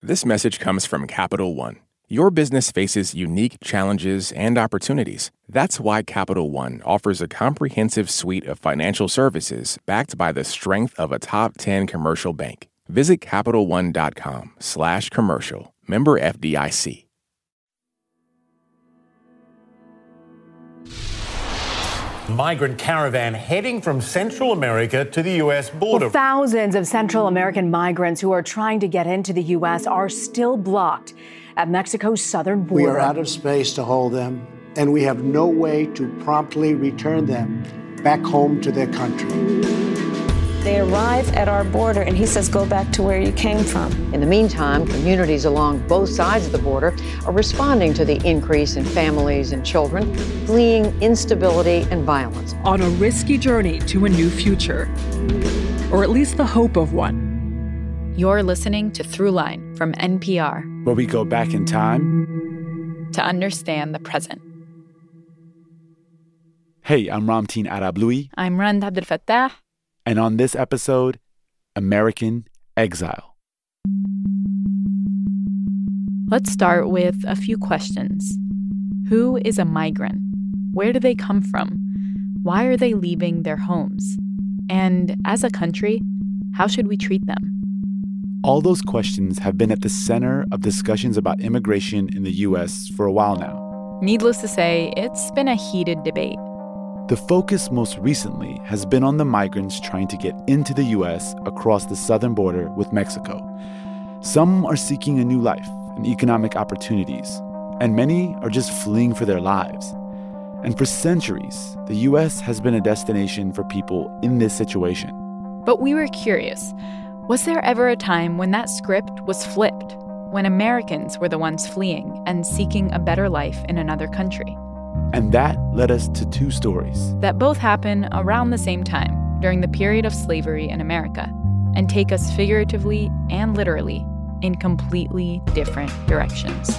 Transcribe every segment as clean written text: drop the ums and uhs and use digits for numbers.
This message comes from Capital One. Your business faces unique challenges and opportunities. That's why Capital One offers a comprehensive suite of financial services backed by the strength of a top 10 commercial bank. Visit CapitalOne.com/commercial. Member FDIC. Migrant caravan heading from Central America to the U.S. border. Well, thousands of Central American migrants who are trying to get into the U.S. are still blocked at Mexico's southern border. We are out of space to hold them, and we have no way to promptly return them back home to their country. They arrive at our border, and he says, go back to where you came from. In the meantime, communities along both sides of the border are responding to the increase in families and children fleeing instability and violence. On a risky journey to a new future, or at least the hope of one. You're listening to Throughline from NPR, where we go back in time to understand the present. Hey, I'm Ramteen Arablouei. I'm Rand Abdelfattah. And on this episode, American Exile. Let's start with a few questions. Who is a migrant? Where do they come from? Why are they leaving their homes? And as a country, how should we treat them? All those questions have been at the center of discussions about immigration in the U.S. for a while now. Needless to say, it's been a heated debate. The focus most recently has been on the migrants trying to get into the U.S. across the southern border with Mexico. Some are seeking a new life and economic opportunities, and many are just fleeing for their lives. And for centuries, the U.S. has been a destination for people in this situation. But we were curious. Was there ever a time when that script was flipped, when Americans were the ones fleeing and seeking a better life in another country? And that led us to two stories that both happen around the same time during the period of slavery in America and take us figuratively and literally in completely different directions.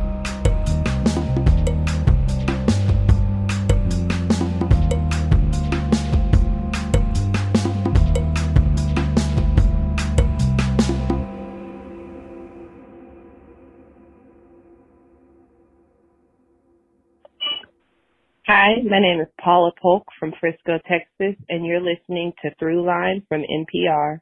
Hi, my name is Paula Polk from Frisco, Texas, and you're listening to Throughline from NPR.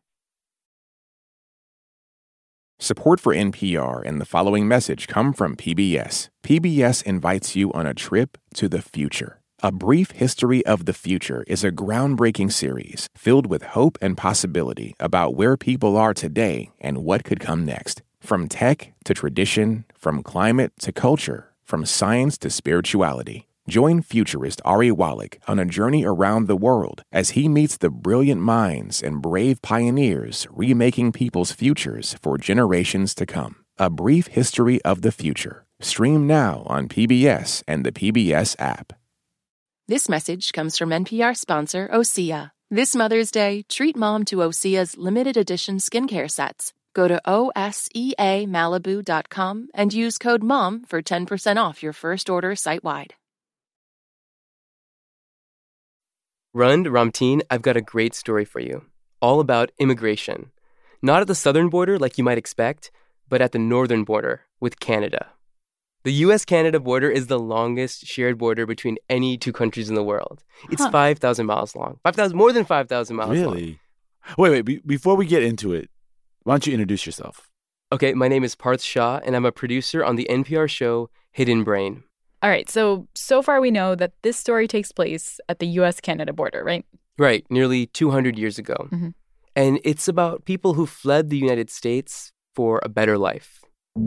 Support for NPR and the following message come from PBS. PBS invites you on a trip to the future. A Brief History of the Future is a groundbreaking series filled with hope and possibility about where people are today and what could come next. From tech to tradition, from climate to culture, from science to spirituality. Join futurist Ari Wallach on a journey around the world as he meets the brilliant minds and brave pioneers remaking people's futures for generations to come. A Brief History of the Future. Stream now on PBS and the PBS app. This message comes from NPR sponsor Osea. This Mother's Day, treat mom to Osea's limited edition skincare sets. Go to OSEAMalibu.com and use code MOM for 10% off your first order site-wide. Rund, Ramteen, I've got a great story for you, all about immigration. Not at the southern border like you might expect, but at the northern border with Canada. The U.S.-Canada border is the longest shared border between any two countries in the world. It's 5,000 miles long. More than 5,000 miles long. Really? Wait, before we get into it, why don't you introduce yourself? Okay, my name is Parth Shah, and I'm a producer on the NPR show Hidden Brain. All right, so far we know that this story takes place at the U.S.-Canada border, right? Right, nearly 200 years ago. Mm-hmm. And it's about people who fled the United States for a better life.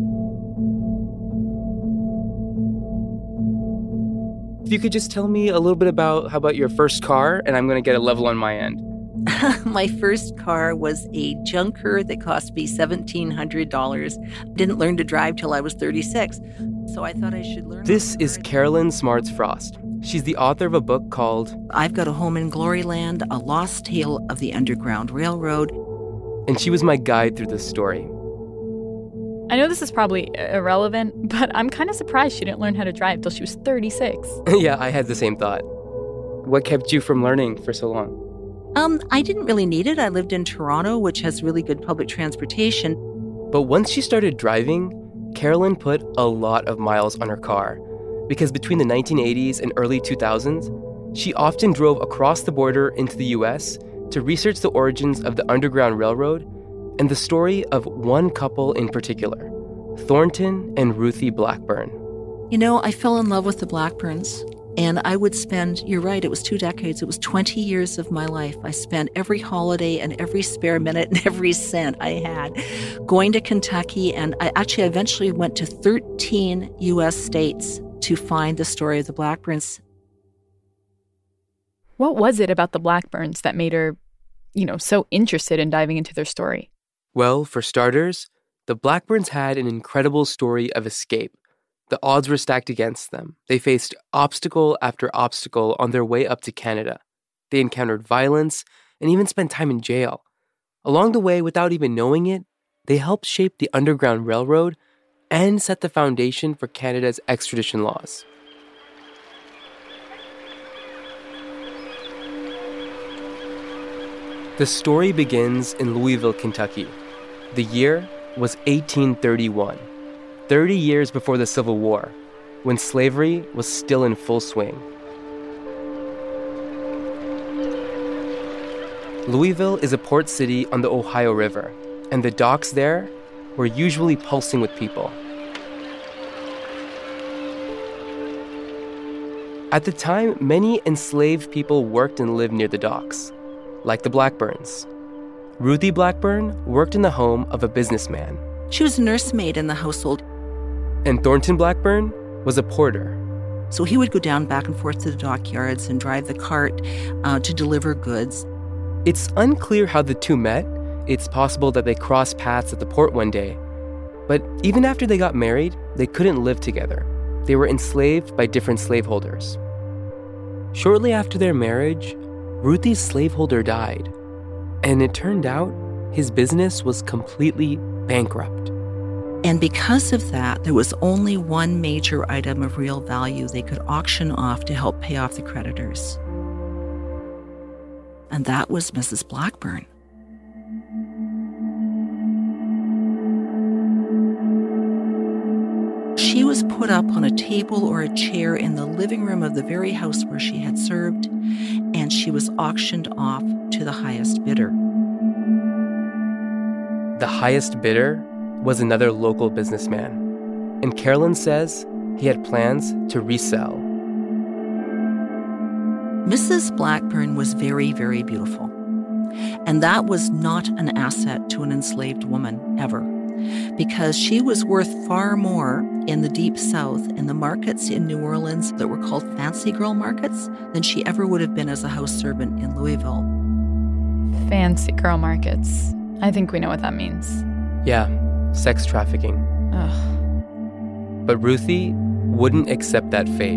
If you could just tell me a little bit about how about your first car, and I'm going to get a level on my end. My first car was a junker that cost me $1,700. Didn't learn to drive till I was 36, so I thought I should learn. This is Carolyn Smarts Frost. She's the author of a book called I've Got a Home in Gloryland, A Lost Tale of the Underground Railroad. And she was my guide through this story. I know this is probably irrelevant, but I'm kind of surprised she didn't learn how to drive till she was 36. Yeah, I had the same thought. What kept you from learning for so long? I didn't really need it. I lived in Toronto, which has really good public transportation. But once she started driving, Carolyn put a lot of miles on her car, because between the 1980s and early 2000s, she often drove across the border into the US to research the origins of the Underground Railroad and the story of one couple in particular, Thornton and Ruthie Blackburn. You know, I fell in love with the Blackburns, and I would spend, you're right, it was 2 decades, it was 20 years of my life. I spent every holiday and every spare minute and every cent I had going to Kentucky, and I eventually went to 13 U.S. states to find the story of the Blackburns. What was it about the Blackburns that made her, so interested in diving into their story? Well, for starters, the Blackburns had an incredible story of escape. The odds were stacked against them. They faced obstacle after obstacle on their way up to Canada. They encountered violence and even spent time in jail. Along the way, without even knowing it, they helped shape the Underground Railroad and set the foundation for Canada's extradition laws. The story begins in Louisville, Kentucky. The year was 1831. 30 years before the Civil War, when slavery was still in full swing. Louisville is a port city on the Ohio River, and the docks there were usually pulsing with people. At the time, many enslaved people worked and lived near the docks, like the Blackburns. Ruthie Blackburn worked in the home of a businessman. She was a nursemaid in the household. And Thornton Blackburn was a porter. So he would go down back and forth to the dockyards and drive the cart to deliver goods. It's unclear how the two met. It's possible that they crossed paths at the port one day. But even after they got married, they couldn't live together. They were enslaved by different slaveholders. Shortly after their marriage, Ruthie's slaveholder died. And it turned out his business was completely bankrupt. And because of that, there was only one major item of real value they could auction off to help pay off the creditors. And that was Mrs. Blackburn. She was put up on a table or a chair in the living room of the very house where she had served, and she was auctioned off to the highest bidder. The highest bidder was another local businessman, and Carolyn says he had plans to resell. Mrs. Blackburn was very, very beautiful, and that was not an asset to an enslaved woman, ever, because she was worth far more in the Deep South, in the markets in New Orleans that were called fancy girl markets, than she ever would have been as a house servant in Louisville. Fancy girl markets. I think we know what that means. Yeah. Sex trafficking. Ugh. But Ruthie wouldn't accept that fate.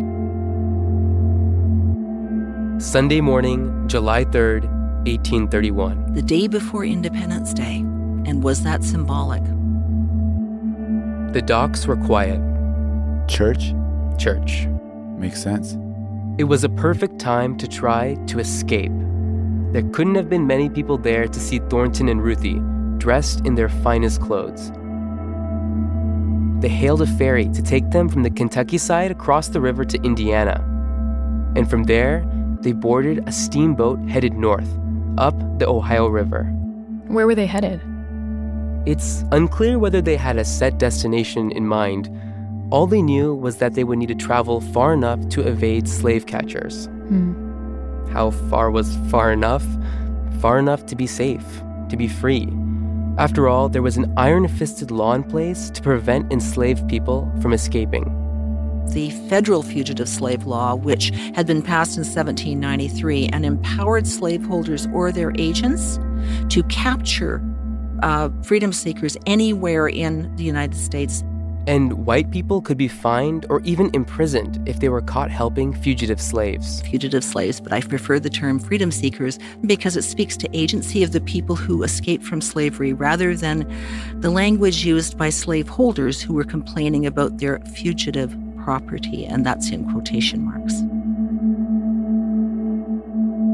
Sunday morning, July 3rd, 1831. The day before Independence Day. And was that symbolic? The docks were quiet. Church? Church. Makes sense. It was a perfect time to try to escape. There couldn't have been many people there to see Thornton and Ruthie dressed in their finest clothes. They hailed a ferry to take them from the Kentucky side across the river to Indiana. And from there, they boarded a steamboat headed north, up the Ohio River. Where were they headed? It's unclear whether they had a set destination in mind. All they knew was that they would need to travel far enough to evade slave catchers. How far was far enough? Far enough to be safe, to be free. After all, there was an iron-fisted law in place to prevent enslaved people from escaping. The federal fugitive slave law, which had been passed in 1793 and empowered slaveholders or their agents to capture freedom seekers anywhere in the United States. And white people could be fined or even imprisoned if they were caught helping fugitive slaves. Fugitive slaves, but I prefer the term freedom seekers because it speaks to agency of the people who escaped from slavery rather than the language used by slaveholders who were complaining about their fugitive property, and that's in quotation marks.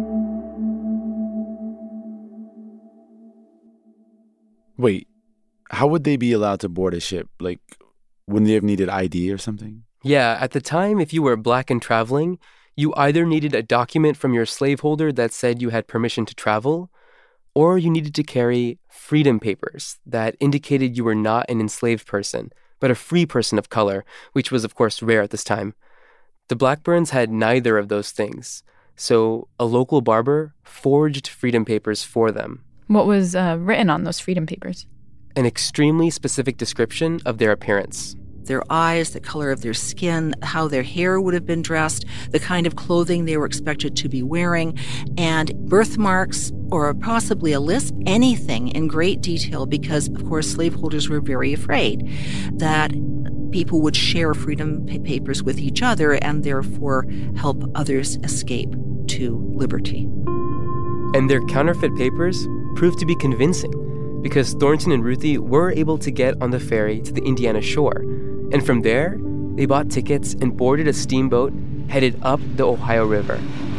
Wait, how would they be allowed to board a ship? Like, wouldn't they have needed ID or something? Yeah, at the time, if you were black and traveling, you either needed a document from your slaveholder that said you had permission to travel, or you needed to carry freedom papers that indicated you were not an enslaved person, but a free person of color, which was, of course, rare at this time. The Blackburns had neither of those things, so a local barber forged freedom papers for them. What was written on those freedom papers? An extremely specific description of their appearance. Their eyes, the color of their skin, how their hair would have been dressed, the kind of clothing they were expected to be wearing, and birthmarks or possibly a lisp, anything in great detail, because, of course, slaveholders were very afraid that people would share freedom papers with each other and therefore help others escape to liberty. And their counterfeit papers proved to be convincing because Thornton and Ruthie were able to get on the ferry to the Indiana shore. And from there, they bought tickets and boarded a steamboat headed up the Ohio River.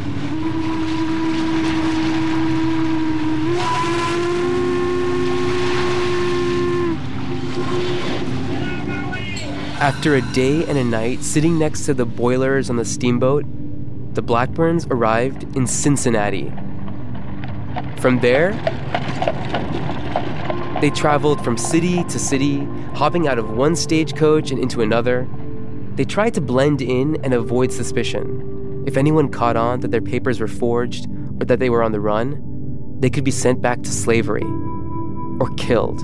After a day and a night sitting next to the boilers on the steamboat, the Blackburns arrived in Cincinnati. From there, they traveled from city to city, hopping out of one stagecoach and into another. They tried to blend in and avoid suspicion. If anyone caught on that their papers were forged or that they were on the run, they could be sent back to slavery or killed.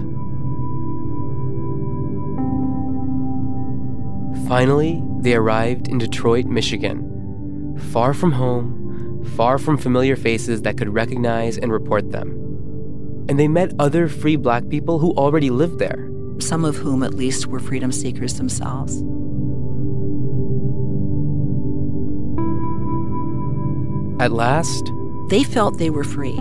Finally, they arrived in Detroit, Michigan, far from home, far from familiar faces that could recognize and report them. And they met other free black people who already lived there. Some of whom, at least, were freedom seekers themselves. At last, they felt they were free.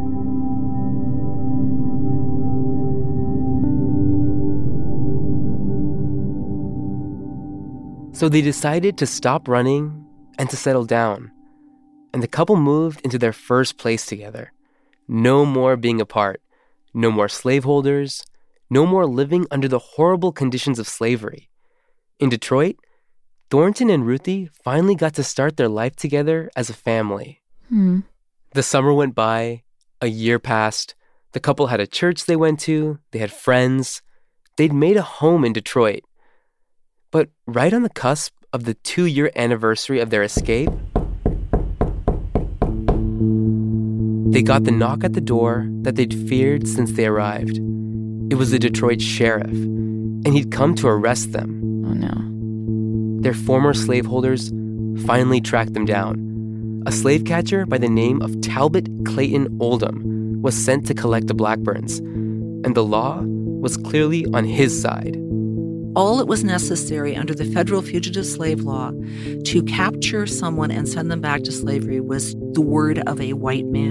So they decided to stop running and to settle down. And the couple moved into their first place together. No more being apart. No more slaveholders. No more living under the horrible conditions of slavery. In Detroit, Thornton and Ruthie finally got to start their life together as a family. The summer went by. A year passed. The couple had a church they went to. They had friends. They'd made a home in Detroit. But right on the cusp of the 2-year anniversary of their escape, they got the knock at the door that they'd feared since they arrived. It was the Detroit sheriff, and he'd come to arrest them. Oh, no. Their former slaveholders finally tracked them down. A slave catcher by the name of Talbot Clayton Oldham was sent to collect the Blackburns, and the law was clearly on his side. All it was necessary under the federal fugitive slave law to capture someone and send them back to slavery was the word of a white man.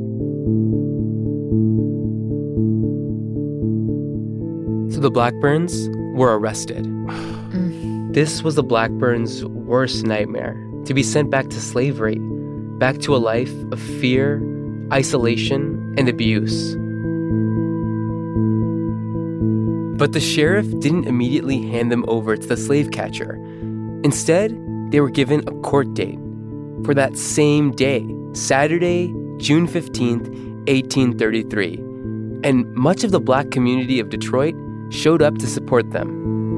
So the Blackburns were arrested. This was the Blackburns' worst nightmare, to be sent back to slavery, back to a life of fear, isolation, and abuse. But the sheriff didn't immediately hand them over to the slave catcher. Instead, they were given a court date for that same day, Saturday, June 15th, 1833. And much of the black community of Detroit showed up to support them.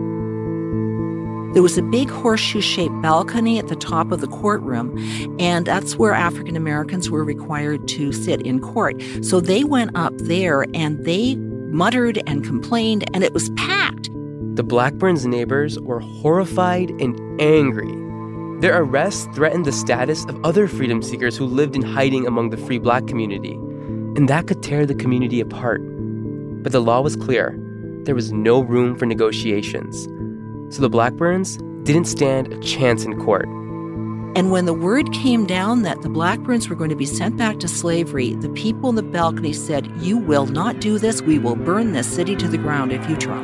There was a big horseshoe-shaped balcony at the top of the courtroom, and that's where African Americans were required to sit in court. So they went up there, and they muttered and complained, and it was packed. The Blackburns' neighbors were horrified and angry. Their arrest threatened the status of other freedom seekers who lived in hiding among the free black community, and that could tear the community apart. But the law was clear. There was no room for negotiations. So the Blackburns didn't stand a chance in court. And when the word came down that the Blackburns were going to be sent back to slavery, the people in the balcony said, "You will not do this. We will burn this city to the ground if you try."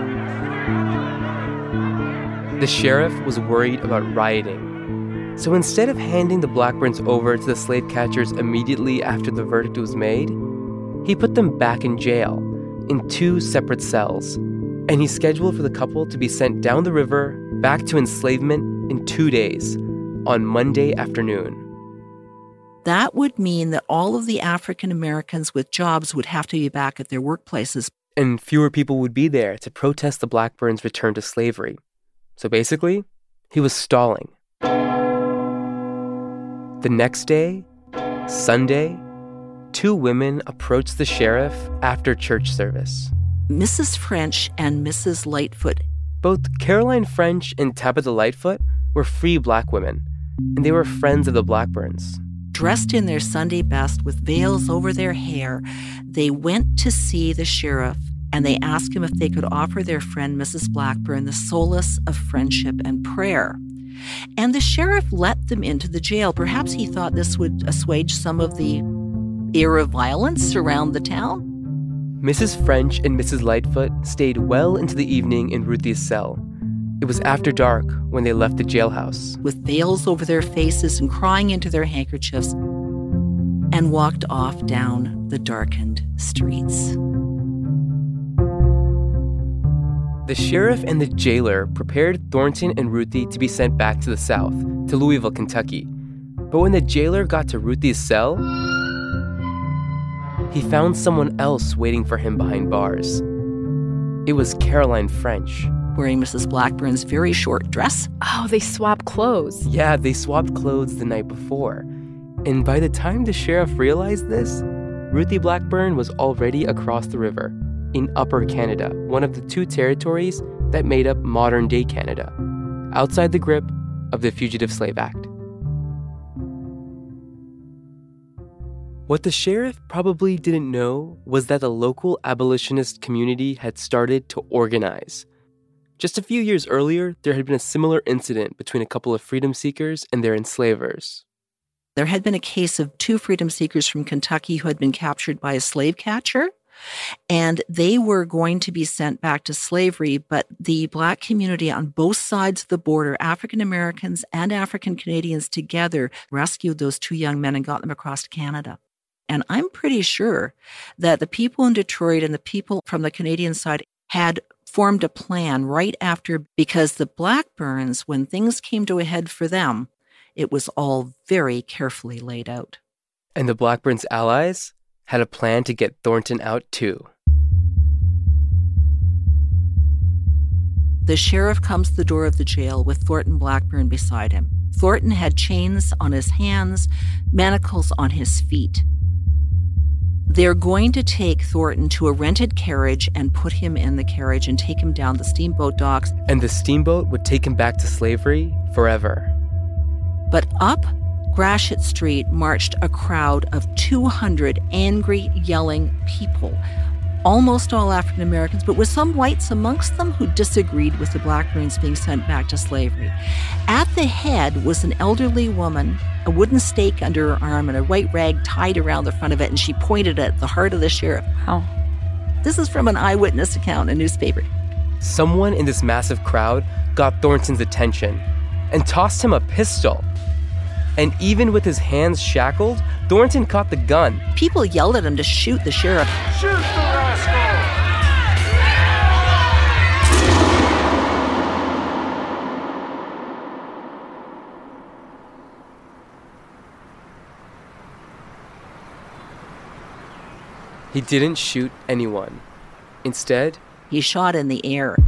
The sheriff was worried about rioting. So instead of handing the Blackburns over to the slave catchers immediately after the verdict was made, he put them back in jail in 2 separate cells, and he scheduled for the couple to be sent down the river back to enslavement in 2 days, on Monday afternoon. That would mean that all of the African Americans with jobs would have to be back at their workplaces. And fewer people would be there to protest the Blackburns' return to slavery. So basically, he was stalling. The next day, Sunday, 2 women approached the sheriff after church service. Mrs. French and Mrs. Lightfoot. Both Caroline French and Tabitha Lightfoot were free Black women, and they were friends of the Blackburns. Dressed in their Sunday best with veils over their hair, they went to see the sheriff, and they asked him if they could offer their friend Mrs. Blackburn the solace of friendship and prayer. And the sheriff let them into the jail. Perhaps he thought this would assuage some of the air of violence around the town. Mrs. French and Mrs. Lightfoot stayed well into the evening in Ruthie's cell. It was after dark when they left the jailhouse. With veils over their faces and crying into their handkerchiefs, and walked off down the darkened streets. The sheriff and the jailer prepared Thornton and Ruthie to be sent back to the South, to Louisville, Kentucky. But when the jailer got to Ruthie's cell, he found someone else waiting for him behind bars. It was Caroline French. Wearing Mrs. Blackburn's very short dress. Oh, they swapped clothes. Yeah, they swapped clothes the night before. And by the time the sheriff realized this, Ruthie Blackburn was already across the river in Upper Canada, one of the 2 territories that made up modern-day Canada, outside the grip of the Fugitive Slave Act. What the sheriff probably didn't know was that the local abolitionist community had started to organize. Just a few years earlier, there had been a similar incident between a couple of freedom seekers and their enslavers. There had been a case of 2 freedom seekers from Kentucky who had been captured by a slave catcher, and they were going to be sent back to slavery, but the Black community on both sides of the border, African Americans and African Canadians together, rescued those 2 young men and got them across to Canada. And I'm pretty sure that the people in Detroit and the people from the Canadian side had formed a plan right after, because the Blackburns, when things came to a head for them, it was all very carefully laid out. And the Blackburns' allies had a plan to get Thornton out too. The sheriff comes to the door of the jail with Thornton Blackburn beside him. Thornton had chains on his hands, manacles on his feet. They're going to take Thornton to a rented carriage and put him in the carriage and take him down the steamboat docks. And the steamboat would take him back to slavery forever. But up Gratiot Street marched a crowd of 200 angry, yelling people, almost all African Americans, but with some whites amongst them who disagreed with the Blackburns being sent back to slavery. At the head was an elderly woman, a wooden stake under her arm and a white rag tied around the front of it, and she pointed at the heart of the sheriff. How? This is from an eyewitness account in a newspaper. Someone in this massive crowd got Thornton's attention and tossed him a pistol. And even with his hands shackled, Thornton caught the gun. People yelled at him to shoot the sheriff. Shoot the rascal! He didn't shoot anyone. Instead, he shot in the air.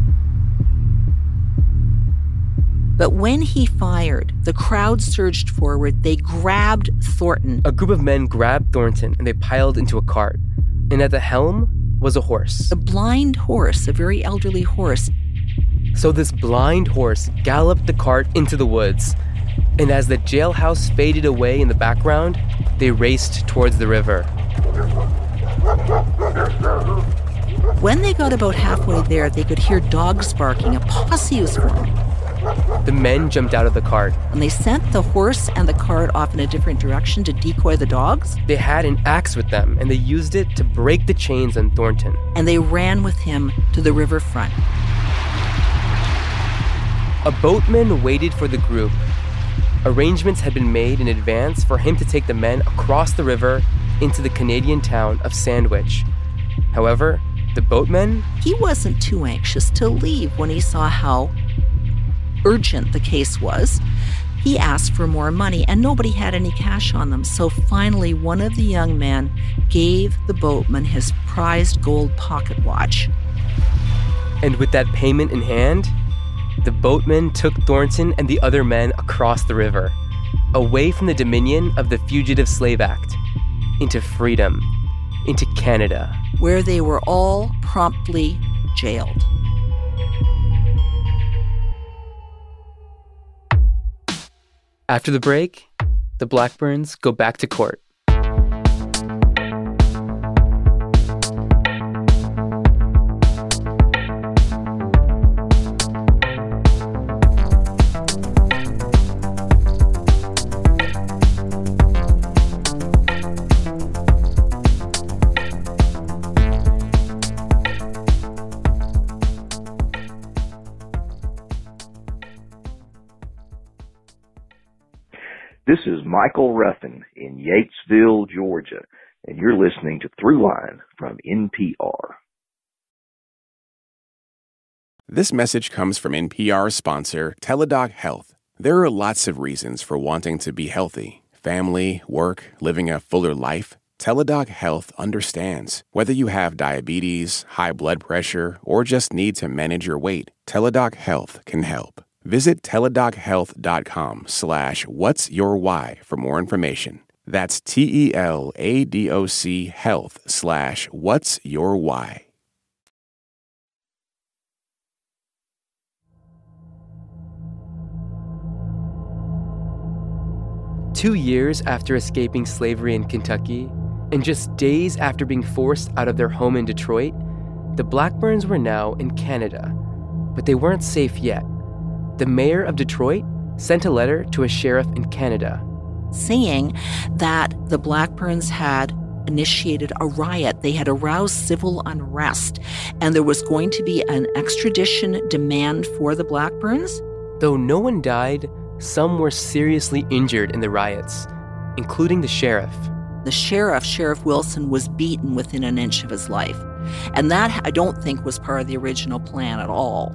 But when he fired, the crowd surged forward. They grabbed Thornton. A group of men grabbed Thornton and they piled into a cart. And at the helm was a horse. A blind horse, a very elderly horse. So this blind horse galloped the cart into the woods. And as the jailhouse faded away in the background, they raced towards the river. When they got about halfway there, they could hear dogs barking. A posse was forming. The men jumped out of the cart. And they sent the horse and the cart off in a different direction to decoy the dogs. They had an axe with them, and they used it to break the chains on Thornton. And they ran with him to the riverfront. A boatman waited for the group. Arrangements had been made in advance for him to take the men across the river into the Canadian town of Sandwich. However, The boatmen? He wasn't too anxious to leave when he saw how urgent the case was. He asked for more money, and nobody had any cash on them. So finally, one of the young men gave the boatman his prized gold pocket watch. And with that payment in hand, the boatmen took Thornton and the other men across the river, away from the dominion of the Fugitive Slave Act, into freedom, into Canada, where they were all promptly jailed. After the break, the Blackburns go back to court. This is Michael Ruffin in Yatesville, Georgia, and you're listening to Throughline from NPR. This message comes from NPR sponsor Teladoc Health. There are lots of reasons for wanting to be healthy. Family, work, living a fuller life. Teladoc Health understands. Whether you have diabetes, high blood pressure, or just need to manage your weight, Teladoc Health can help. Visit teladochealth.com/whatsyourwhy for more information. That's TELADOC health/whatsyourwhy. Two years after escaping slavery in Kentucky, and just days after being forced out of their home in Detroit, the Blackburns were now in Canada. But they weren't safe yet. The mayor of Detroit sent a letter to a sheriff in Canada, saying that the Blackburns had initiated a riot. They had aroused civil unrest, and there was going to be an extradition demand for the Blackburns. Though no one died, some were seriously injured in the riots, including the sheriff. The sheriff, Sheriff Wilson, was beaten within an inch of his life. And that, I don't think, was part of the original plan at all.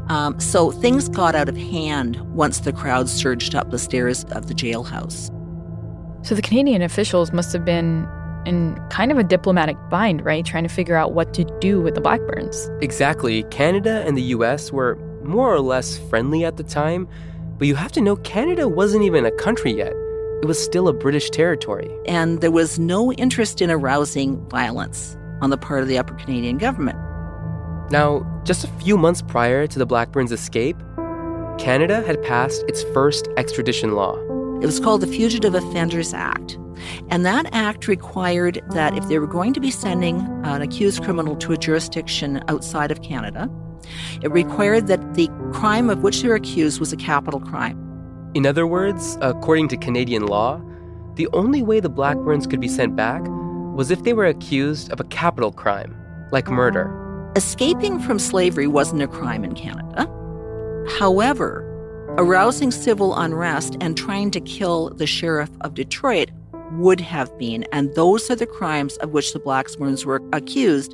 So things got out of hand once the crowd surged up the stairs of the jailhouse. So the Canadian officials must have been in kind of a diplomatic bind, right? Trying to figure out what to do with the Blackburns. Exactly. Canada and the U.S. were more or less friendly at the time. But you have to know, Canada wasn't even a country yet. It was still a British territory. And there was no interest in arousing violence on the part of the Upper Canadian government. Now, just a few months prior to the Blackburns' escape, Canada had passed its first extradition law. It was called the Fugitive Offenders Act. And that act required that if they were going to be sending an accused criminal to a jurisdiction outside of Canada, it required that the crime of which they were accused was a capital crime. In other words, according to Canadian law, the only way the Blackburns could be sent back was if they were accused of a capital crime, like murder. Escaping from slavery wasn't a crime in Canada. However, arousing civil unrest and trying to kill the sheriff of Detroit would have been, and those are the crimes of which the Blackburns were accused.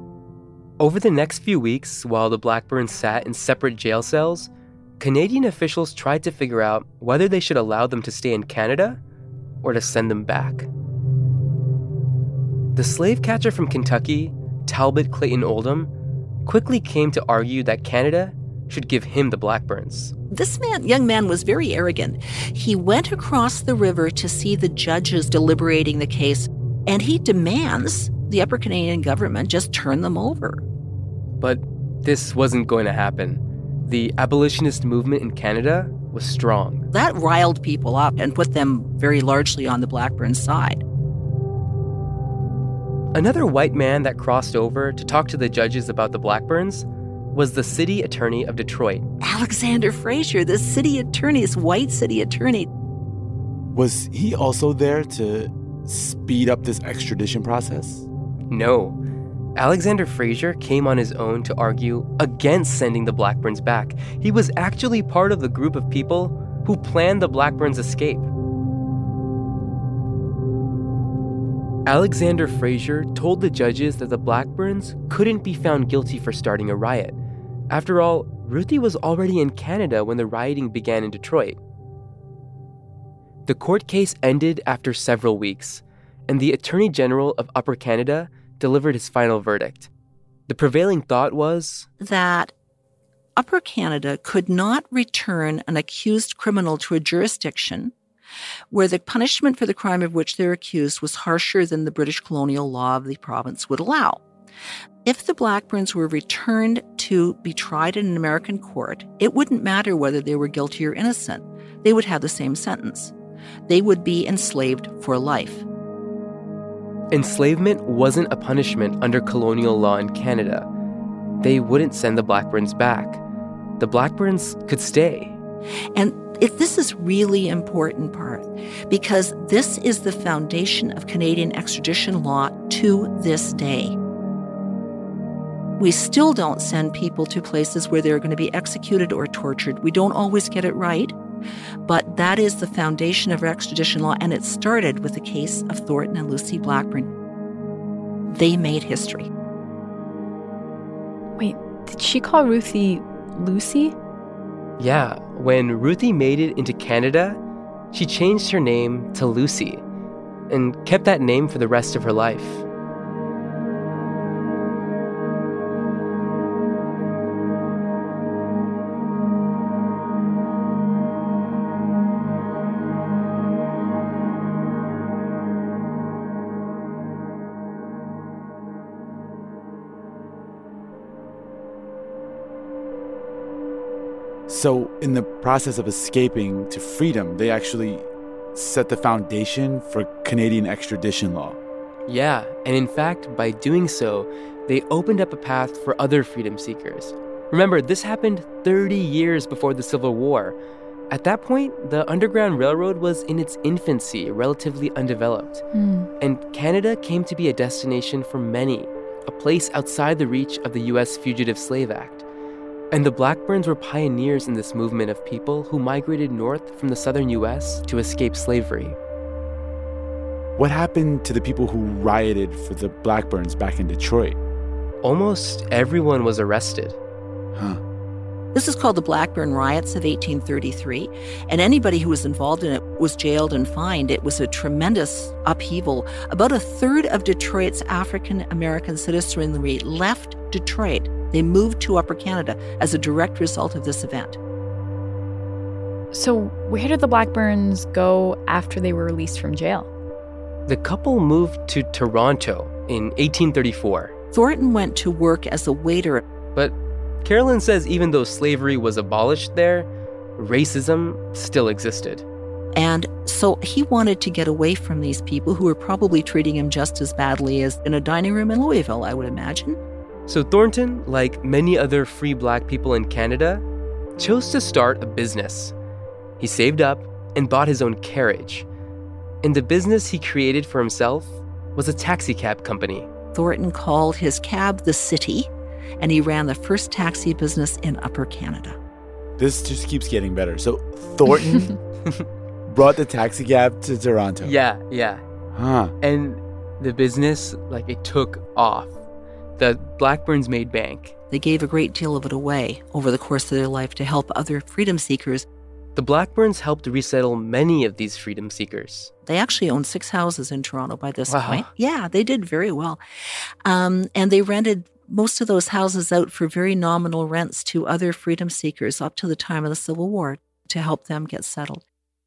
Over the next few weeks, while the Blackburns sat in separate jail cells, Canadian officials tried to figure out whether they should allow them to stay in Canada or to send them back. The slave catcher from Kentucky, Talbot Clayton Oldham, quickly came to argue that Canada should give him the Blackburns. This young man was very arrogant. He went across the river to see the judges deliberating the case, and he demands the Upper Canadian government just turn them over. But this wasn't going to happen. The abolitionist movement in Canada was strong. That riled people up and put them very largely on the Blackburn side. Another white man that crossed over to talk to the judges about the Blackburns was the city attorney of Detroit. Alexander Frazier, the city attorney, this white city attorney. Was he also there to speed up this extradition process? No. Alexander Frazier came on his own to argue against sending the Blackburns back. He was actually part of the group of people who planned the Blackburns' escape. Alexander Fraser told the judges that the Blackburns couldn't be found guilty for starting a riot. After all, Ruthie was already in Canada when the rioting began in Detroit. The court case ended after several weeks, and the Attorney General of Upper Canada delivered his final verdict. The prevailing thought was that Upper Canada could not return an accused criminal to a jurisdiction where the punishment for the crime of which they're accused was harsher than the British colonial law of the province would allow. If the Blackburns were returned to be tried in an American court, it wouldn't matter whether they were guilty or innocent. They would have the same sentence. They would be enslaved for life. Enslavement wasn't a punishment under colonial law in Canada. They wouldn't send the Blackburns back. The Blackburns could stay. And this is really important, Parth, because this is the foundation of Canadian extradition law to this day. We still don't send people to places where they're going to be executed or tortured. We don't always get it right, but that is the foundation of our extradition law, and it started with the case of Thornton and Lucy Blackburn. They made history. Wait, did she call Ruthie Lucy? Yeah, when Ruthie made it into Canada, she changed her name to Lucy and kept that name for the rest of her life. So in the process of escaping to freedom, they actually set the foundation for Canadian extradition law. Yeah, and in fact, by doing so, they opened up a path for other freedom seekers. Remember, this happened 30 years before the Civil War. At that point, the Underground Railroad was in its infancy, relatively undeveloped. And Canada came to be a destination for many, a place outside the reach of the U.S. Fugitive Slave Act. And the Blackburns were pioneers in this movement of people who migrated north from the southern U.S. to escape slavery. What happened to the people who rioted for the Blackburns back in Detroit? Almost everyone was arrested. Huh. This is called the Blackburn Riots of 1833, and anybody who was involved in it was jailed and fined. It was a tremendous upheaval. About a third of Detroit's African-American citizenry left Detroit. They moved to Upper Canada as a direct result of this event. So where did the Blackburns go after they were released from jail? The couple moved to Toronto in 1834. Thornton went to work as a waiter. But Carolyn says even though slavery was abolished there, racism still existed. And so he wanted to get away from these people who were probably treating him just as badly as in a dining room in Louisville, I would imagine. So Thornton, like many other free Black people in Canada, chose to start a business. He saved up and bought his own carriage. And the business he created for himself was a taxi cab company. Thornton called his cab the City, and he ran the first taxi business in Upper Canada. This just keeps getting better. So Thornton brought the taxi cab to Toronto. Yeah. Huh. And the business, it took off. The Blackburns made bank. They gave a great deal of it away over the course of their life to help other freedom seekers. The Blackburns helped resettle many of these freedom seekers. They actually owned 6 houses in Toronto by this point. Yeah, they did very well. And they rented most of those houses out for very nominal rents to other freedom seekers up to the time of the Civil War to help them get settled.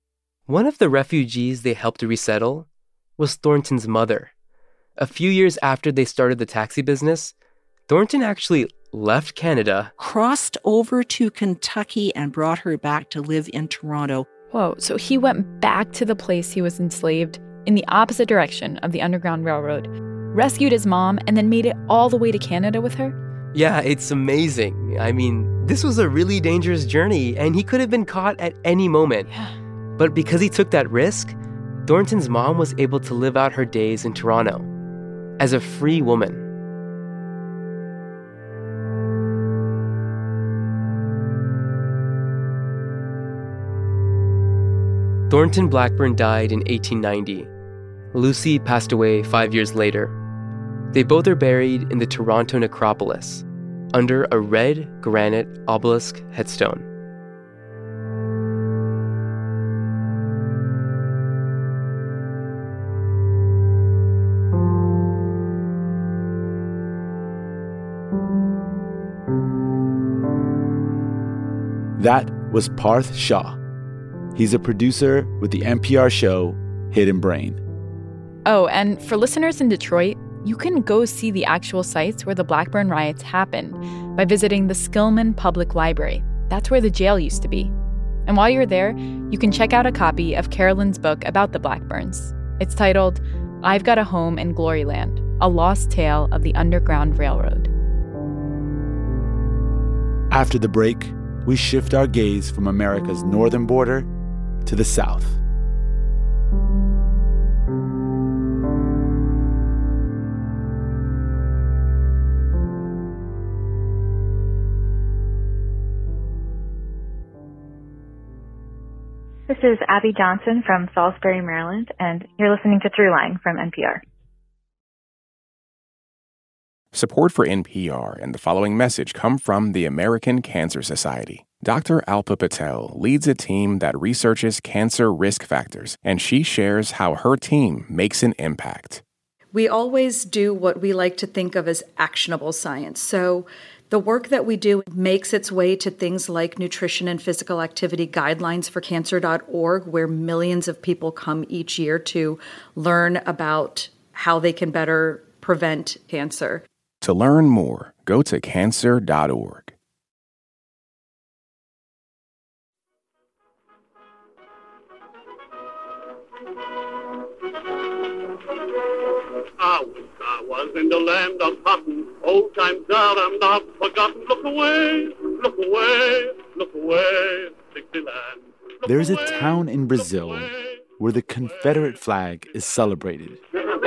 One of the refugees they helped to resettle was Thornton's mother. A few years after they started the taxi business, Thornton actually left Canada, crossed over to Kentucky, and brought her back to live in Toronto. Whoa, so he went back to the place he was enslaved in the opposite direction of the Underground Railroad, rescued his mom, and then made it all the way to Canada with her? Yeah, it's amazing. I mean, this was a really dangerous journey, and he could have been caught at any moment. Yeah. But because he took that risk, Thornton's mom was able to live out her days in Toronto as a free woman. Thornton Blackburn died in 1890. Lucy passed away 5 years later. They both are buried in the Toronto necropolis, under a red granite obelisk headstone. That was Parth Shah. He's a producer with the NPR show Hidden Brain. Oh, and for listeners in Detroit, you can go see the actual sites where the Blackburn riots happened by visiting the Skillman Public Library. That's where the jail used to be. And while you're there, you can check out a copy of Carolyn's book about the Blackburns. It's titled, I've Got a Home in Gloryland, A Lost Tale of the Underground Railroad. After the break, we shift our gaze from America's northern border to the south. This is Abby Johnson from Salisbury, Maryland, and you're listening to Throughline from NPR. Support for NPR and the following message come from the American Cancer Society. Dr. Alpa Patel leads a team that researches cancer risk factors, and she shares how her team makes an impact. We always do what we like to think of as actionable science. So the work that we do makes its way to things like nutrition and physical activity guidelines for cancer.org, where millions of people come each year to learn about how they can better prevent cancer. To learn more, go to cancer.org. I was in the land of cotton. Old times are not forgotten. Look away, look away, look away, Dixieland. There's a town in Brazil where the Confederate flag is celebrated.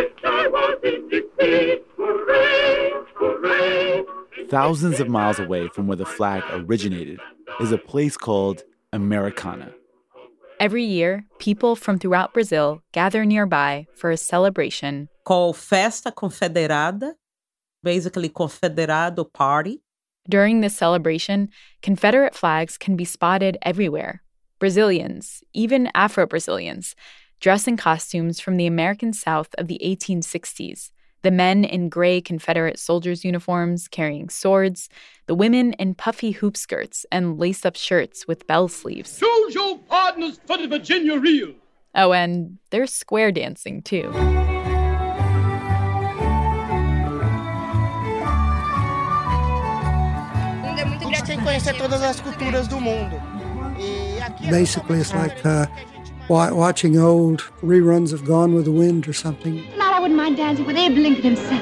Thousands of miles away from where the flag originated is a place called Americana. Every year, people from throughout Brazil gather nearby for a celebration called Festa Confederada, basically Confederado Party. During this celebration, Confederate flags can be spotted everywhere. Brazilians, even Afro-Brazilians, dress in costumes from the American South of the 1860s. The men in gray Confederate soldiers' uniforms carrying swords, the women in puffy hoop skirts and lace-up shirts with bell sleeves. Choose your partners for the Virginia Reel. Oh, and there's square dancing, too. Basically, it's like watching old reruns of Gone with the Wind or something. Now I wouldn't mind dancing with Abe Lincoln himself.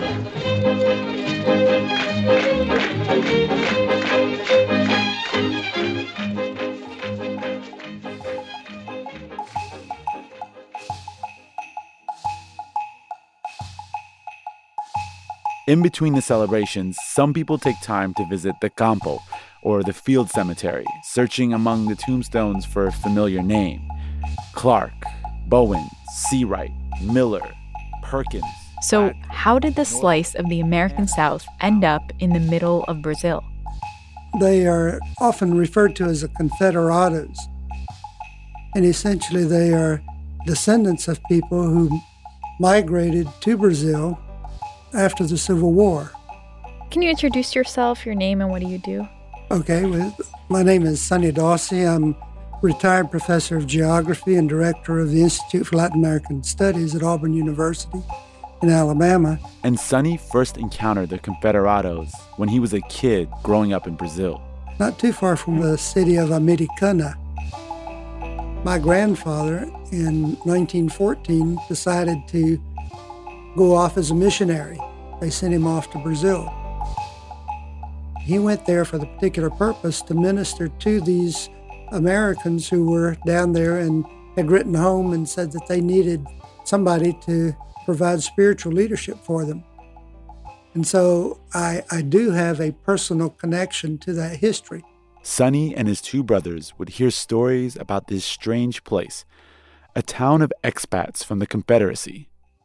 In between the celebrations, some people take time to visit the campo, or the field cemetery, searching among the tombstones for a familiar name. Clark, Bowen, Seawright, Miller, Perkins. So how did the slice of the American South end up in the middle of Brazil? They are often referred to as the Confederados. And essentially they are descendants of people who migrated to Brazil after the Civil War. Can you introduce yourself, your name, and what do you do? Okay, well, my name is Sonny Dawsey. I'm retired professor of geography and director of the Institute for Latin American Studies at Auburn University in Alabama. And Sonny first encountered the Confederados when he was a kid growing up in Brazil. Not too far from the city of Americana. My grandfather, in 1914, decided to go off as a missionary. They sent him off to Brazil. He went there for the particular purpose to minister to these Americans who were down there and had written home and said that they needed somebody to provide spiritual leadership for them. And so I do have a personal connection to that history. Sonny and his two brothers would hear stories about this strange place, a town of expats from the Confederacy.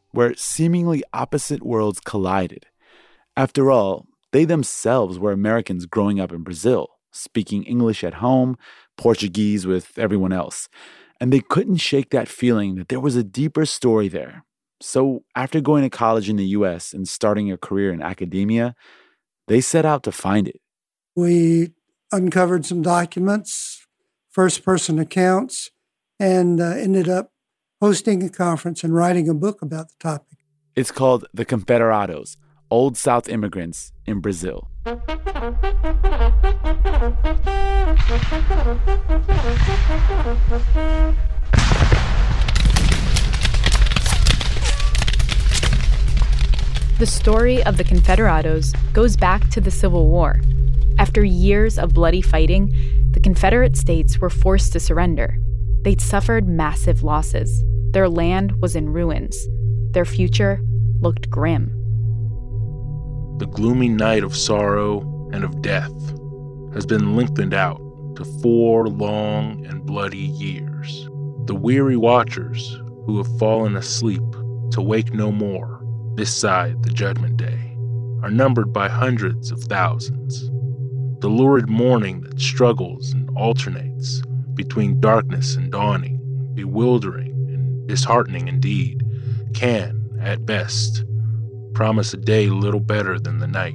where seemingly opposite worlds collided. After all, they themselves were Americans growing up in Brazil, speaking English at home, Portuguese with everyone else. And they couldn't shake that feeling that there was a deeper story there. So after going to college in the U.S. and starting a career in academia, they set out to find it. We uncovered some documents, first-person accounts, and ended up hosting a conference and writing a book about the topic. It's called The Confederados, Old South Immigrants in Brazil. The story of the Confederados goes back to the Civil War. After years of bloody fighting, the Confederate states were forced to surrender. They'd suffered massive losses. Their land was in ruins. Their future looked grim. The gloomy night of sorrow and of death has been lengthened out to 4 long and bloody years. The weary watchers who have fallen asleep to wake no more this side the judgment day are numbered by hundreds of thousands. The lurid morning that struggles and alternates between darkness and dawning, bewildering and disheartening indeed, can, at best, promise a day little better than the night.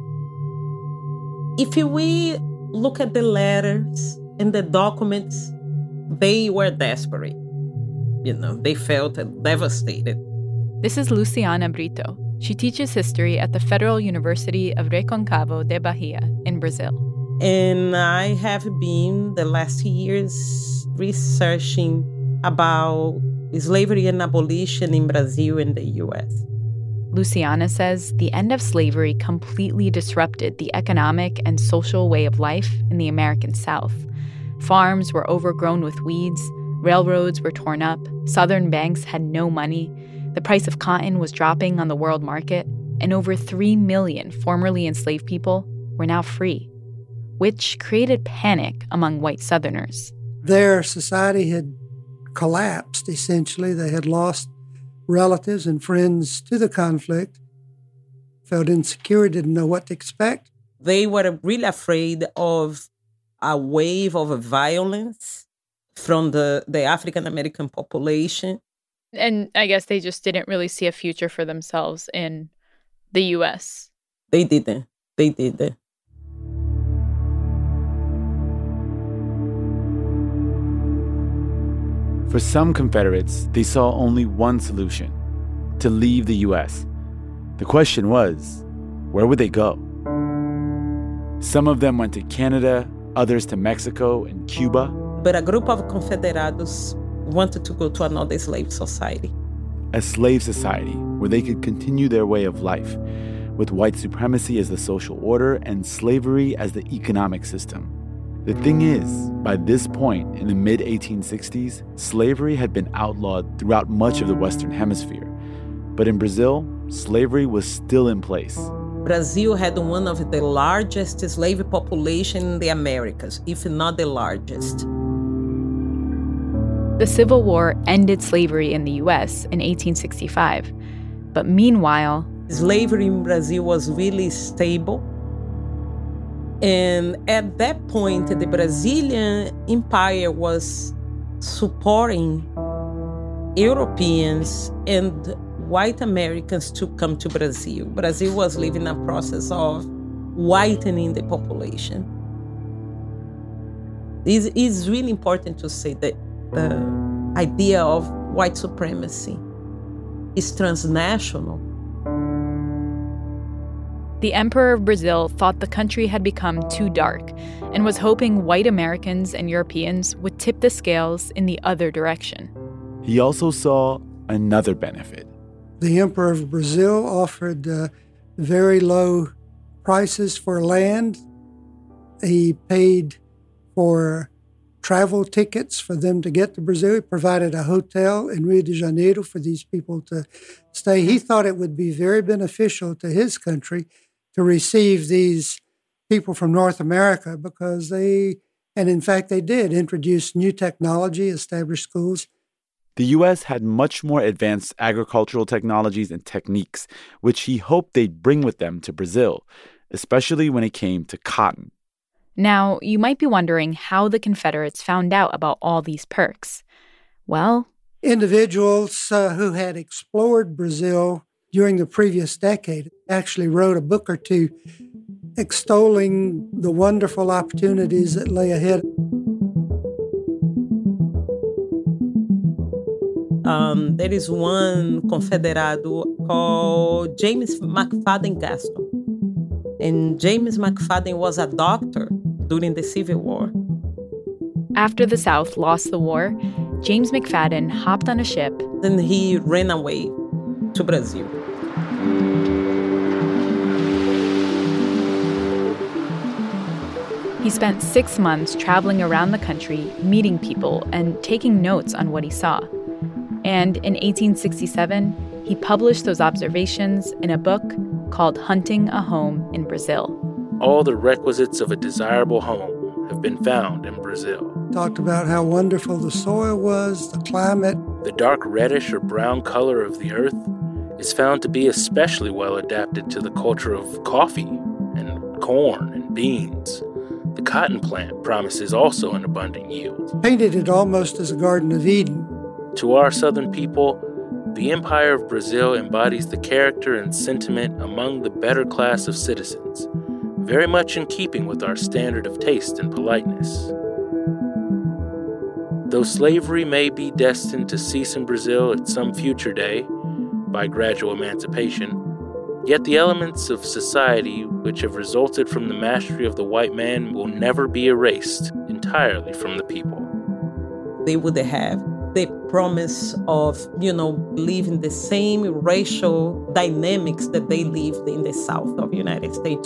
If we look at the letters and the documents, they were desperate. They felt devastated. This is Luciana Brito. She teaches history at the Federal University of Reconcavo de Bahia in Brazil. And I have been the last years researching about slavery and abolition in Brazil and the U.S. Luciana says the end of slavery completely disrupted the economic and social way of life in the American South. Farms were overgrown with weeds, railroads were torn up, southern banks had no money, the price of cotton was dropping on the world market, and over 3 million formerly enslaved people were now free, which created panic among white Southerners. Their society had collapsed, essentially. They had lost relatives and friends to the conflict, felt insecure, didn't know what to expect. They were really afraid of a wave of violence from the African-American population. And I guess they just didn't really see a future for themselves in the U.S. They didn't. For some Confederates, they saw only one solution: to leave the U.S. The question was, where would they go? Some of them went to Canada, others to Mexico and Cuba. But a group of Confederados wanted to go to another slave society. A slave society where they could continue their way of life, with white supremacy as the social order and slavery as the economic system. The thing is, by this point in the mid-1860s, slavery had been outlawed throughout much of the Western Hemisphere. But in Brazil, slavery was still in place. Brazil had one of the largest slave populations in the Americas, if not the largest. The Civil War ended slavery in the U.S. in 1865. But meanwhile, slavery in Brazil was really stable. And at that point, the Brazilian Empire was supporting Europeans and white Americans to come to Brazil. Brazil was living a process of whitening the population. It is really important to say that the idea of white supremacy is transnational. The Emperor of Brazil thought the country had become too dark and was hoping white Americans and Europeans would tip the scales in the other direction. He also saw another benefit. The Emperor of Brazil offered very low prices for land. He paid for travel tickets for them to get to Brazil. He provided a hotel in Rio de Janeiro for these people to stay. He thought it would be very beneficial to his country to receive these people from North America because they, and in fact they did, introduce new technology, establish schools. The U.S. had much more advanced agricultural technologies and techniques, which he hoped they'd bring with them to Brazil, especially when it came to cotton. Now, you might be wondering how the Confederates found out about all these perks. Well, individuals who had explored Brazil during the previous decade actually wrote a book or two extolling the wonderful opportunities that lay ahead. There is one confederado called James McFadden Gaston. And James McFadden was a doctor during the Civil War. After the South lost the war, James McFadden hopped on a ship. Then he ran away to Brazil. He spent 6 months traveling around the country, meeting people, and taking notes on what he saw. And in 1867, he published those observations in a book called Hunting a Home in Brazil. All the requisites of a desirable home have been found in Brazil. Talked about how wonderful the soil was, the climate. The dark reddish or brown color of the earth is found to be especially well adapted to the culture of coffee and corn and beans. The cotton plant promises also an abundant yield. Painted it almost as a Garden of Eden. To our southern people, the Empire of Brazil embodies the character and sentiment among the better class of citizens, very much in keeping with our standard of taste and politeness. Though slavery may be destined to cease in Brazil at some future day, by gradual emancipation, yet the elements of society which have resulted from the mastery of the white man will never be erased entirely from the people. They would have the promise of, living the same racial dynamics that they lived in the South of the United States.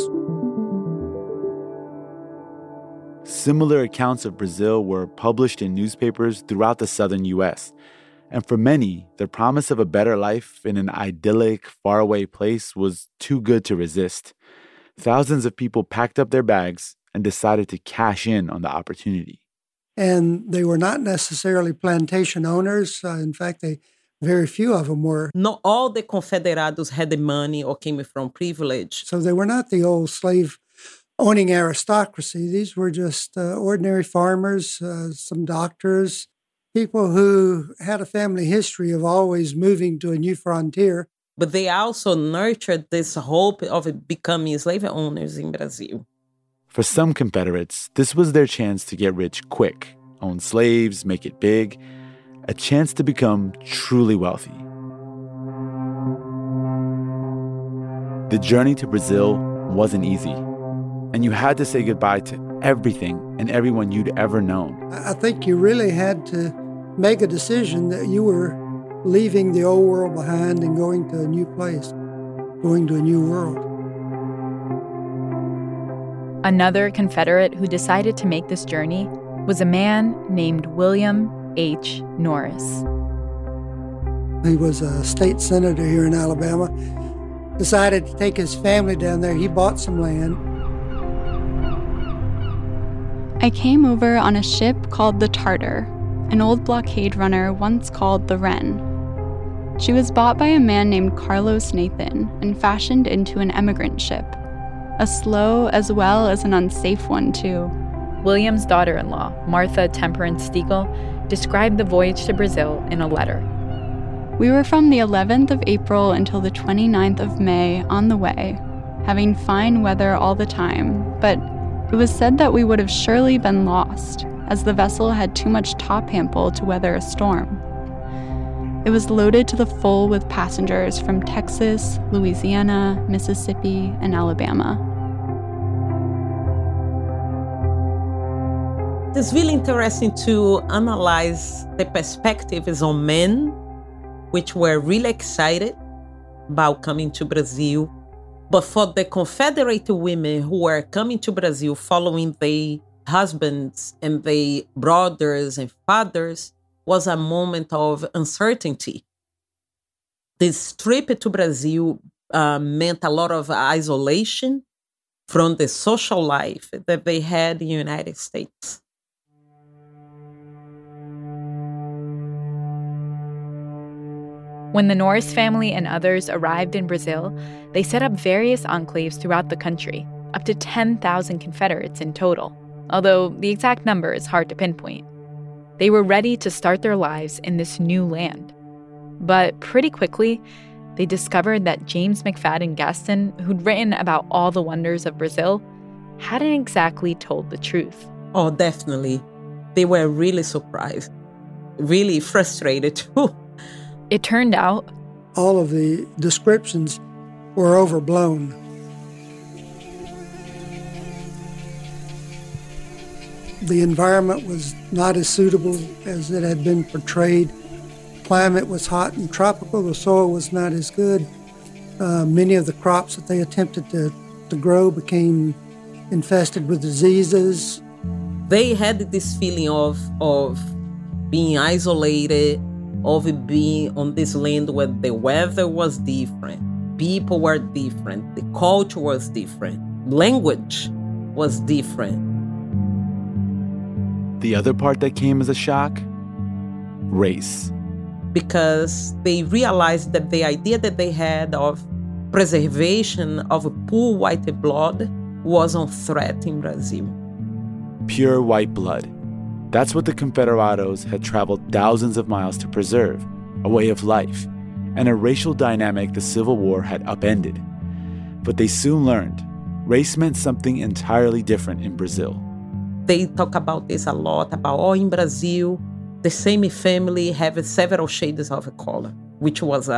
Similar accounts of Brazil were published in newspapers throughout the southern U.S., and for many, the promise of a better life in an idyllic, faraway place was too good to resist. Thousands of people packed up their bags and decided to cash in on the opportunity. And they were not necessarily plantation owners. In fact, very few of them were. Not all the Confederados had the money or came from privilege. So they were not the old slave-owning aristocracy. These were just ordinary farmers, some doctors, people who had a family history of always moving to a new frontier. But they also nurtured this hope of becoming slave owners in Brazil. For some Confederates, this was their chance to get rich quick, own slaves, make it big, a chance to become truly wealthy. The journey to Brazil wasn't easy, and you had to say goodbye to everything and everyone you'd ever known. I think you really had to make a decision that you were leaving the old world behind and going to a new place, going to a new world. Another Confederate who decided to make this journey was a man named William H. Norris. He was a state senator here in Alabama, decided to take his family down there. He bought some land. I came over on a ship called the Tartar, an old blockade runner once called the Wren. She was bought by a man named Carlos Nathan and fashioned into an emigrant ship. A slow as well as an unsafe one, too. William's daughter-in-law, Martha Temperance Stiegel, described the voyage to Brazil in a letter. We were from the 11th of April until the 29th of May on the way, having fine weather all the time, but it was said that we would have surely been lost, as the vessel had too much top hample to weather a storm. It was loaded to the full with passengers from Texas, Louisiana, Mississippi, and Alabama. It's really interesting to analyze the perspectives on men, which were really excited about coming to Brazil. But for the Confederate women who were coming to Brazil following their husbands and their brothers and fathers, was a moment of uncertainty. This trip to Brazil meant a lot of isolation from the social life that they had in the United States. When the Norris family and others arrived in Brazil, they set up various enclaves throughout the country, up to 10,000 Confederates in total, although the exact number is hard to pinpoint. They were ready to start their lives in this new land. But pretty quickly, they discovered that James McFadden Gaston, who'd written about all the wonders of Brazil, hadn't exactly told the truth. Oh, definitely. They were really surprised, really frustrated too. It turned out all of the descriptions were overblown. The environment was not as suitable as it had been portrayed. Climate was hot and tropical. The soil was not as good. Many of the crops that they attempted to grow became infested with diseases. They had this feeling of being isolated, of being on this land where the weather was different, people were different, the culture was different, language was different. The other part that came as a shock? Race. Because they realized that the idea that they had of preservation of a pure white blood was on threat in Brazil. Pure white blood. That's what the Confederados had traveled thousands of miles to preserve, a way of life, and a racial dynamic the Civil War had upended. But they soon learned race meant something entirely different in Brazil. They talk about this a lot, about, in Brazil, the same family have several shades of color, which was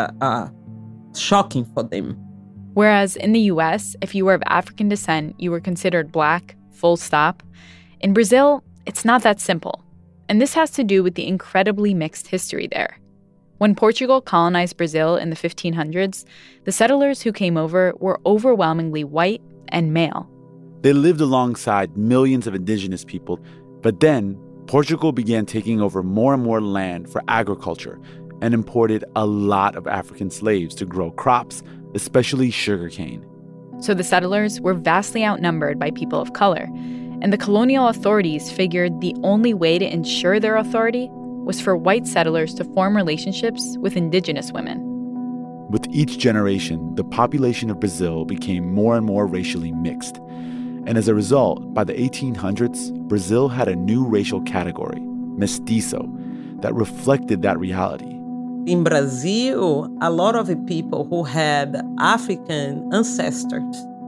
shocking for them. Whereas in the U.S., if you were of African descent, you were considered black, full stop. In Brazil, it's not that simple. And this has to do with the incredibly mixed history there. When Portugal colonized Brazil in the 1500s, the settlers who came over were overwhelmingly white and male. They lived alongside millions of indigenous people, but then Portugal began taking over more and more land for agriculture and imported a lot of African slaves to grow crops, especially sugarcane. So the settlers were vastly outnumbered by people of color, and the colonial authorities figured the only way to ensure their authority was for white settlers to form relationships with indigenous women. With each generation, the population of Brazil became more and more racially mixed. And as a result, by the 1800s, Brazil had a new racial category, mestizo, that reflected that reality. In Brazil, a lot of the people who had African ancestors,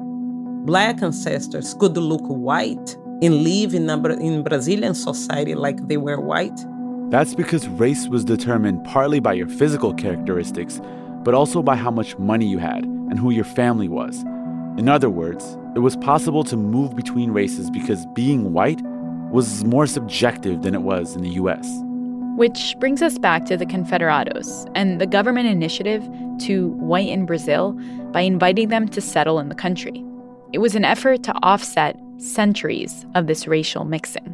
black ancestors, could look white and live in Brazilian society like they were white. That's because race was determined partly by your physical characteristics, but also by how much money you had and who your family was. In other words, it was possible to move between races because being white was more subjective than it was in the U.S. Which brings us back to the Confederados and the government initiative to whiten Brazil by inviting them to settle in the country. It was an effort to offset centuries of this racial mixing.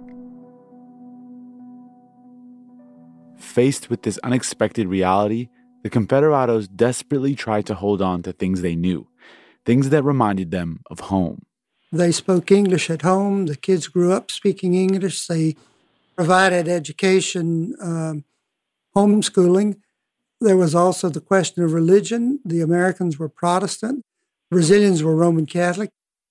Faced with this unexpected reality, the Confederados desperately tried to hold on to things they knew, things that reminded them of home. They spoke English at home. The kids grew up speaking English. They provided education, homeschooling. There was also the question of religion. The Americans were Protestant. Brazilians were Roman Catholic.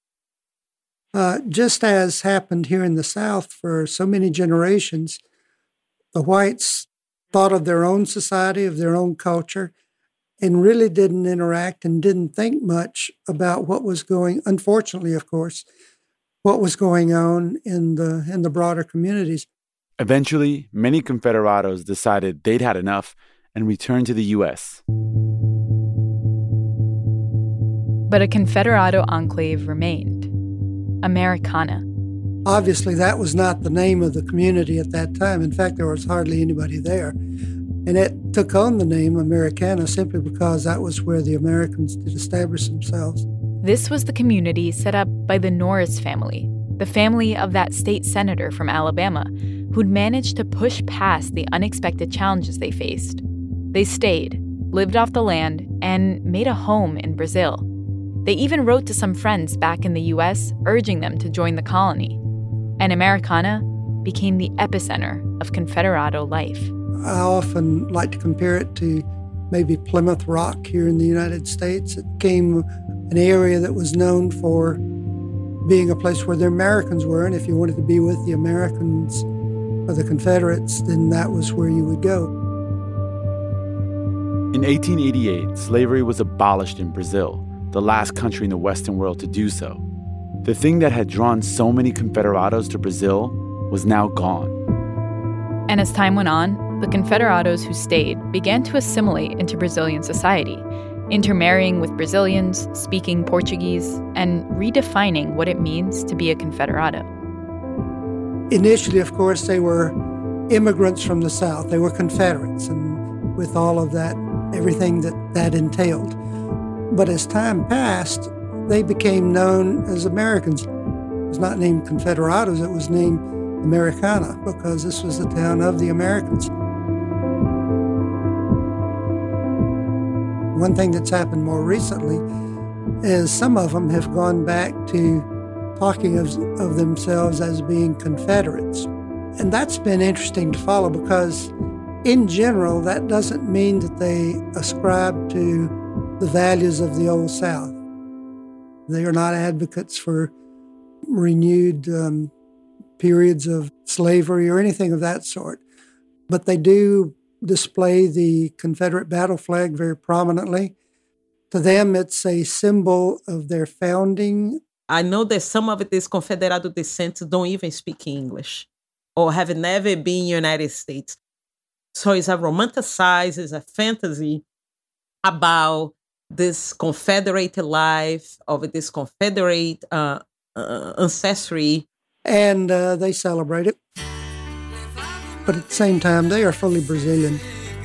Just as happened here in the South for so many generations, the whites thought of their own society, of their own culture, and really didn't interact and didn't think much about what was going, unfortunately, of course, what was going on in the broader communities. Eventually, many Confederados decided they'd had enough and returned to the U.S. But a Confederado enclave remained, Americana. Obviously, that was not the name of the community at that time. In fact, there was hardly anybody there. And it took on the name Americana simply because that was where the Americans did establish themselves. This was the community set up by the Norris family, the family of that state senator from Alabama, who'd managed to push past the unexpected challenges they faced. They stayed, lived off the land, and made a home in Brazil. They even wrote to some friends back in the U.S. urging them to join the colony. And Americana became the epicenter of Confederado life. I often like to compare it to maybe Plymouth Rock here in the United States. It became an area that was known for being a place where the Americans were, and if you wanted to be with the Americans or the Confederates, then that was where you would go. In 1888, slavery was abolished in Brazil, the last country in the Western world to do so. The thing that had drawn so many Confederados to Brazil was now gone. And as time went on, the Confederados who stayed began to assimilate into Brazilian society, intermarrying with Brazilians, speaking Portuguese, and redefining what it means to be a Confederado. Initially, of course, they were immigrants from the South. They were Confederates, and with all of that, everything that entailed. But as time passed, they became known as Americans. It was not named Confederados, it was named Americana, because this was the town of the Americans. One thing that's happened more recently is some of them have gone back to talking of themselves as being Confederates. And that's been interesting to follow because, in general, that doesn't mean that they ascribe to the values of the Old South. They are not advocates for renewed periods of slavery or anything of that sort. But they do display the Confederate battle flag very prominently. To them, it's a symbol of their founding. I know that some of these Confederado descendants don't even speak English or have never been in the United States. So it's a romanticized, it's a fantasy about this Confederate life, of this Confederate ancestry. And they celebrate it. But at the same time, they are fully Brazilian.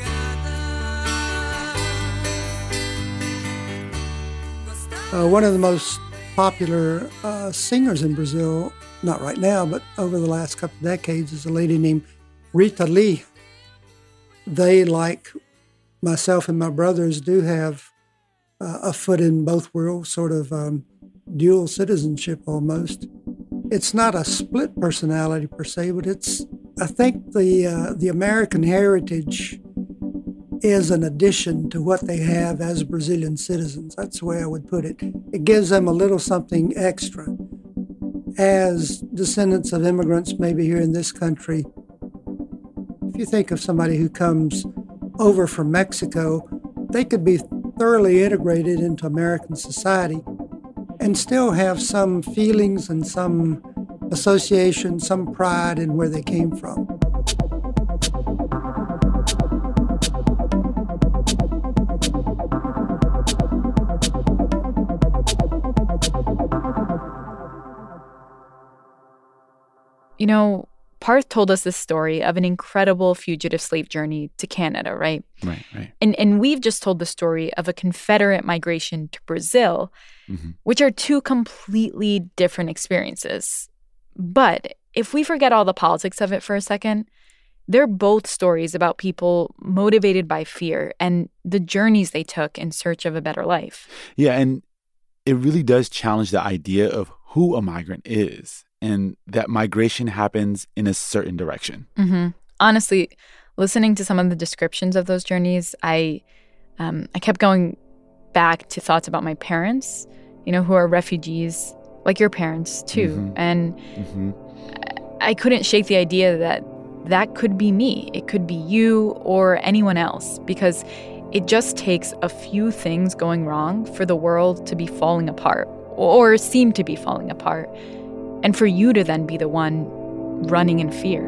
One of the most popular singers in Brazil, not right now, but over the last couple of decades, is a lady named Rita Lee. They, like myself and my brothers, do have a foot in both worlds, sort of dual citizenship almost. It's not a split personality per se, but I think the American heritage is an addition to what they have as Brazilian citizens. That's the way I would put it. It gives them a little something extra. As descendants of immigrants, maybe here in this country, if you think of somebody who comes over from Mexico, they could be thoroughly integrated into American society and still have some feelings and some association, some pride in where they came from. You know, Parth told us this story of an incredible fugitive slave journey to Canada, right? Right. And we've just told the story of a Confederate migration to Brazil, which are two completely different experiences. But if we forget all the politics of it for a second, they're both stories about people motivated by fear and the journeys they took in search of a better life. Yeah, and it really does challenge the idea of who a migrant is, and that migration happens in a certain direction. Honestly, listening to some of the descriptions of those journeys, I kept going back to thoughts about my parents, you know, who are refugees, like your parents, too. And I couldn't shake the idea that could be me. It could be you or anyone else, because it just takes a few things going wrong for the world to be falling apart, or seem to be falling apart, and for you to then be the one running in fear.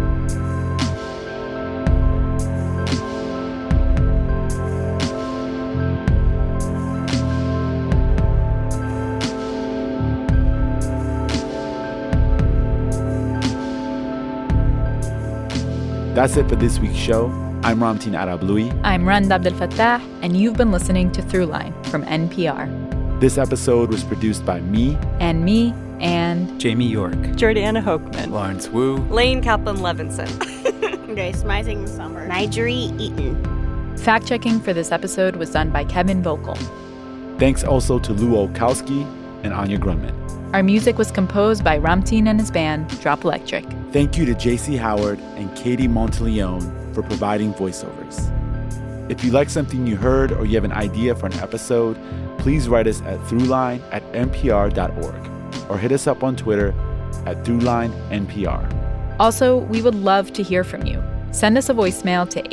That's it for this week's show. I'm Ramtin Arablouei. I'm Rand Abdel Fattah, and you've been listening to Throughline from NPR. This episode was produced by me. And me. And Jamie York, Jordana Hochman, Lawrence Wu, Lane Kaplan-Levinson, Grace Rising Summer, Nigeri Eaton. Fact-checking for this episode was done by Kevin Vogel. Thanks also to Lou Olkowski and Anya Grumman. Our music was composed by Ramtin and his band, Drop Electric. Thank you to J.C. Howard and Katie Monteleone for providing voiceovers. If you like something you heard or you have an idea for an episode, please write us at throughline@npr.org or hit us up on Twitter at ThroughlineNPR. Also, we would love to hear from you. Send us a voicemail to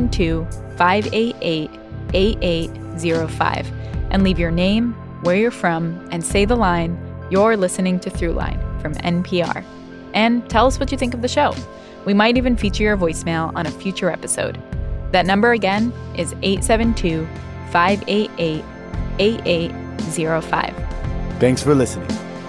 872-588-8805 and leave your name, where you're from, and say the line, "You're listening to Throughline" from NPR. And tell us what you think of the show. We might even feature your voicemail on a future episode. That number again is 872-588-8805. Thanks for listening.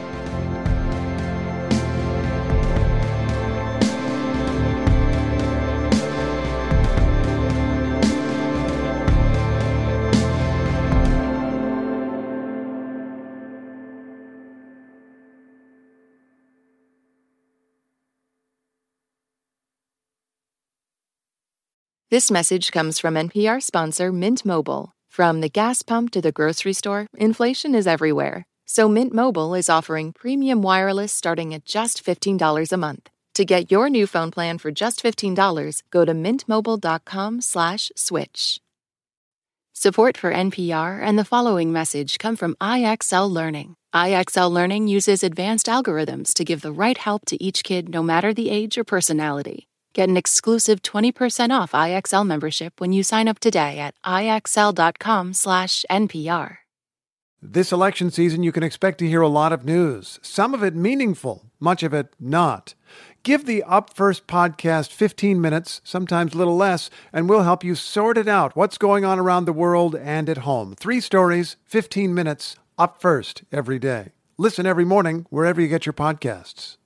This message comes from NPR sponsor Mint Mobile. From the gas pump to the grocery store, inflation is everywhere. So Mint Mobile is offering premium wireless starting at just $15 a month. To get your new phone plan for just $15, go to mintmobile.com/switch. Support for NPR and the following message come from IXL Learning. IXL Learning uses advanced algorithms to give the right help to each kid no matter the age or personality. Get an exclusive 20% off IXL membership when you sign up today at IXL.com/NPR. This election season, you can expect to hear a lot of news, some of it meaningful, much of it not. Give the Up First podcast 15 minutes, sometimes a little less, and we'll help you sort it out, what's going on around the world and at home. 3 stories, 15 minutes, Up First every day. Listen every morning wherever you get your podcasts.